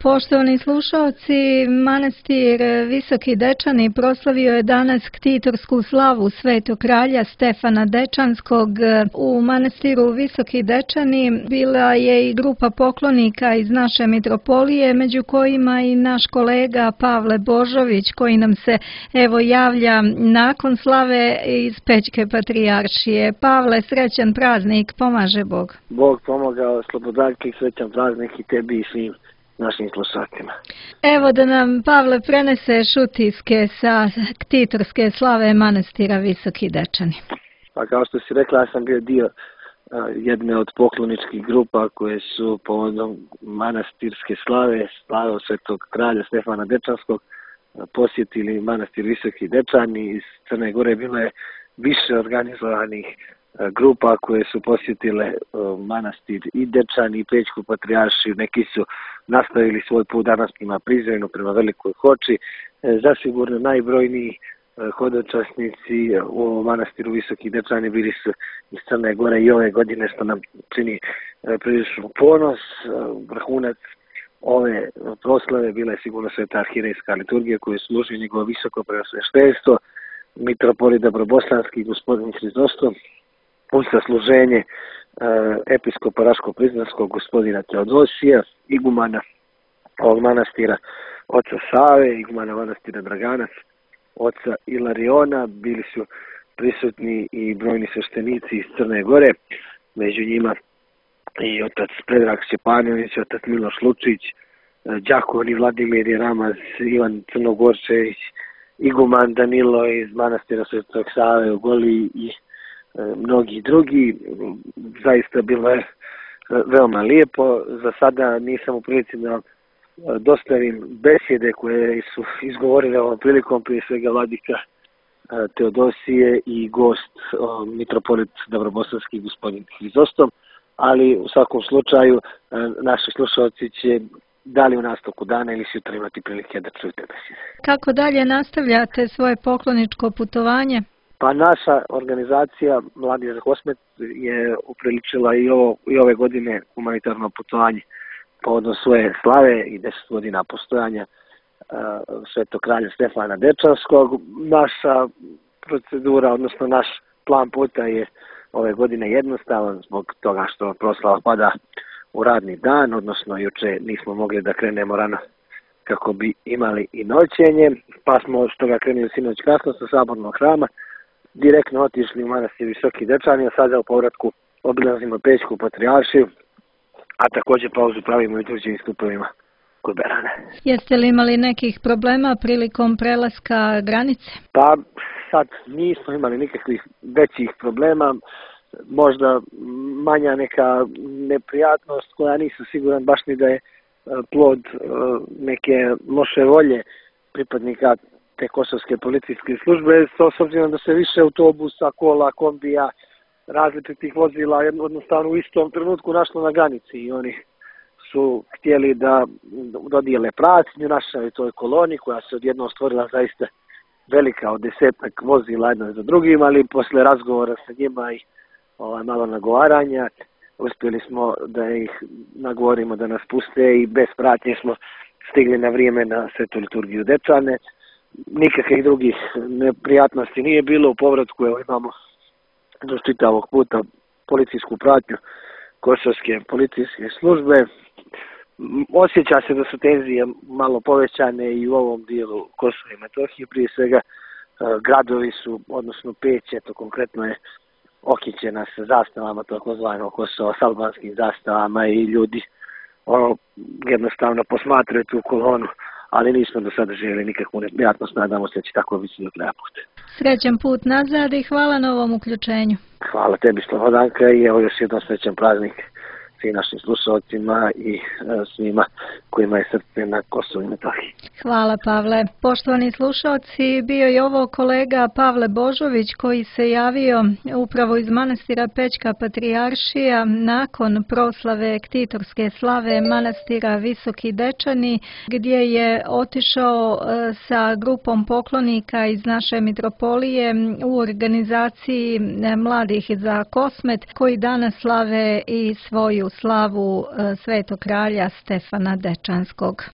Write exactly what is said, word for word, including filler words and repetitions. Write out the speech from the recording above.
Poštovani slušaoci, manastir Visoki Dečani proslavio je danas ktitorsku slavu Svetog kralja Stefana Dečanskog. U manastiru Visoki Dečani bila je i grupa poklonika iz naše mitropolije, među kojima i naš kolega Pavle Božović, koji nam se evo javlja nakon slave iz Pećke patrijaršije. Pavle, srećan praznik, pomaže Bog. Bog pomogao, slobodarki, srećan praznik i tebi i svim našim slušačima. Evo da nam, Pavle, preneseš utiske sa ktitorske slave manastira Visoki Dečani. Pa kao što si rekla, ja sam bio dio a, jedne od pokloničkih grupa koje su povodom manastirske slave, slave Svetog kralja Stefana Dečanskog, a, posjetili manastir Visoki Dečani. Iz Crne Gore bilo je više organizovanih a, grupa koje su posjetile a, manastir i Dečani i Pećku patrijaršiju. Neki su nastavili svoj put danas prema Prizrenu, prema Velikoj Hoči. E, zasigurno najbrojniji e, hodočasnici u manastiru Visoki Dečani bili su iz Crne Gore i ove godine, što nam čini e, prilično ponos. E, vrhunac ove proslave bila je sigurno sveta arhirejska liturgija koju služi njegovo visoko preosveštenstvo, mitropolit Dobrobosanski gospodin Hrizostom, uz sasluženje episkopa Raško-Priznanskog gospodina Teodosija, igumana ovog manastira oca Save, igumana manastira Draganac, oca Ilariona. Bili su prisutni i brojni sveštenici iz Crne Gore, među njima i otac Predrag Šćepanović, otac Miloš Lučić, đakoni Vladimir Jeramaz, Ivan Crnogorčević, iguman Danilo iz manastira Svetog Save u Goliji i mnogi drugi. Zaista bilo je veoma lijepo. Za sada nisam u prilici da dostavim besjede koje su izgovorile ovom prilikom, prije svega vladika Teodosije i gost mitropolit Dobrobosanski gospodin Hrizostom, ali u svakom slučaju naši slušalci će da li u nastavku dana ili sutra imati prilike da čujete besjede. Kako dalje nastavljate svoje pokloničko putovanje? Pa naša organizacija Mladi za Kosmet je upriličila i, ovo, i ove godine humanitarno putovanje povodom svoje slave i deset godina postojanja uh, Svetog kralja Stefana Dečanskog. Naša procedura, odnosno naš plan puta je ove godine jednostavan zbog toga što proslava pada u radni dan, odnosno juče nismo mogli da krenemo rano kako bi imali i noćenje, pa smo što ga krenuli sinoć kasno sa sabornog hrama, direktno otišli u manastir Visoki Dečani, a sada u povratku obilazimo Pećku patrijaršiju, a također pauzu pravimo i drugim stupovima kod Berane. Jeste li imali nekih problema prilikom prelaska granice? Pa sad nismo imali nikakvih većih problema, možda manja neka neprijatnost koja nisam siguran baš ni da je plod neke loše volje pripadnika te kosovske policijske službe, s obzirom da se više autobusa, kola, kombija, različitih vozila jednostavno u istom trenutku našlo na granici i oni su htjeli da dodijele pratnju našoj toj koloni koja se odjednom stvorila zaista velika od desetak vozila jedno za drugim, ali posle razgovora sa njima i ovaj, malo nagovaranja uspjeli smo da ih nagovorimo da nas puste i bez pratnje smo stigli na vrijeme na svetu liturgiju Dečane. Nikakvih drugih neprijatnosti nije bilo u povratku, evo imamo do čitavog puta policijsku pratnju kosovske policijske službe. Osjeća se da su tenzije malo povećane i u ovom dijelu Kosova i Metohije, prije svega gradovi su, odnosno Peć, eto konkretno je okićena sa zastavama takozvanog Kosova, s albanskim zastavama i ljudi ono, jednostavno posmatraju tu kolonu, ali nismo do sada željeli nikakvu neprijatnost, nadamo se da će tako biti do kraja puta. Srećan put nazad i hvala na ovom uključenju. Hvala tebi, Slobodanka, i evo još jedan srećan praznik svim našim slušalcima i e, svima kojima je srce na Kosovu i Metohiji. Hvala, Pavle. Poštovani slušalci, bio je ovo kolega Pavle Božović koji se javio upravo iz manastira Pećka patrijaršija nakon proslave ktitorske slave manastira Visoki Dečani, gdje je otišao sa grupom poklonika iz naše mitropolije u organizaciji Mladih za Kosmet, koji danas slave i svoju slavu Svetog kralja Stefana Dečanskog.